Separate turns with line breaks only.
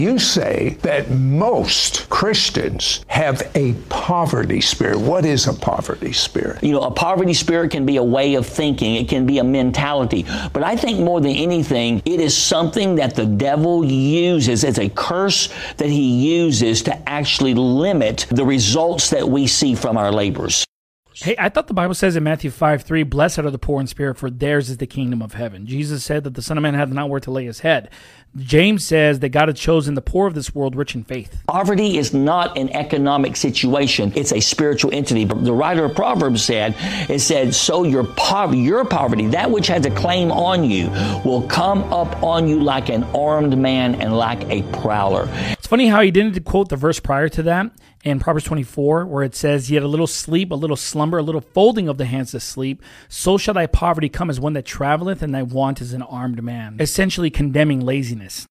You say that most Christians have a poverty spirit. What is a poverty spirit?
You know, a poverty spirit can be a way of thinking. It can be a mentality. But I think more than anything, it is something that the devil uses as a curse that he uses to actually limit the results that we see from our labors.
Hey, I thought the Bible says in Matthew 5:3, blessed are the poor in spirit, for theirs is the kingdom of heaven. Jesus said that the Son of Man hath not where to lay his head. James says that God had chosen the poor of this world rich in faith.
Poverty is not an economic situation. It's a spiritual entity. But the writer of Proverbs said, so your poverty, that which has a claim on you, will come up on you like an armed man and like a prowler.
It's funny how he didn't quote the verse prior to that in Proverbs 24, where it says, yet a little sleep, a little slumber, a little folding of the hands to sleep, so shall thy poverty come as one that traveleth, and thy want is an armed man. Essentially condemning laziness.